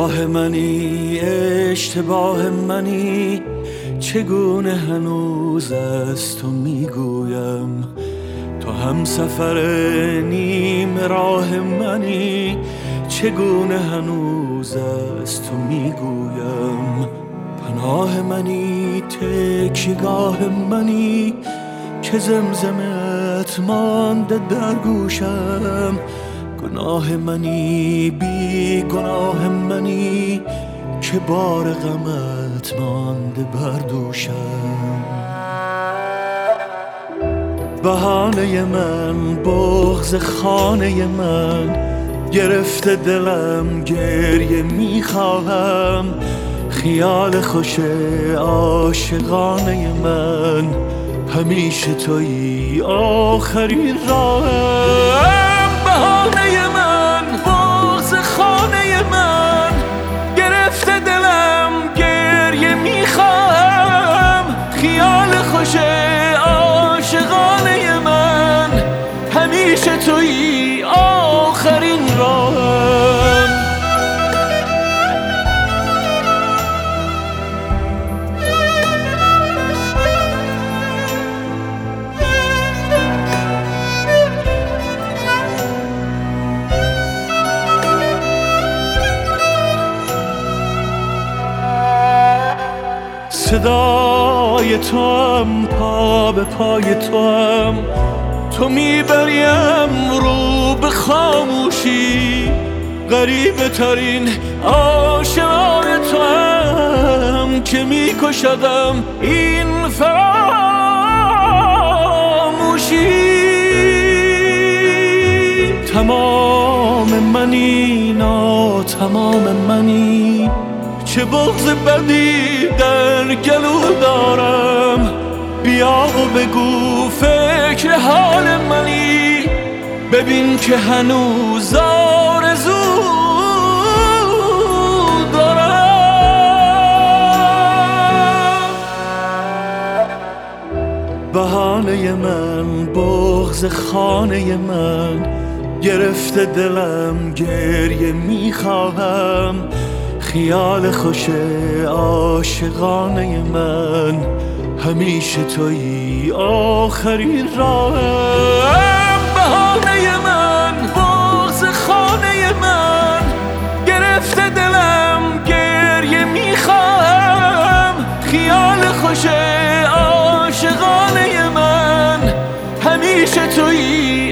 راه منی اشتباه منی، چگونه هنوز از تو میگویم. تو هم سفر نیم راه منی، چگونه هنوز از تو میگویم. پناه منی تکیگاه منی، که زمزمت مانده در گوشم. گناه منی بی گناه منی، که بار غمت مانده بر دوشم. بهانه من بغض خانه من، گرفته دلم گریه میخواهم. خیال خوش عاشقانه من، همیشه تویی آخرین راهم. بهانه من بغض خانه من، گرفته دلم گریه میخواهم. خیال خوش عاشقانه من، همیشه تویی آخرین راهم. صدای توام پا به پای توام، تو میبریم رو به خاموشی. غریبه ترین آشنای توام، که میکشدم این فراموشی. تمام منی ناتمام منی، چه بغض بدی در گلو دارم. بیا و بگو فکر حال منی، ببین که هنوز آرزو دارم. بهانه من بغض خانه من، گرفته دلم گریه میخواهم. خیال خوش عاشقانه من، همیشه تویی آخرین راهم. بهانه من بغض خانه من، گرفته دلم گریه میخواهم. خیال خوش عاشقانه من، همیشه تویی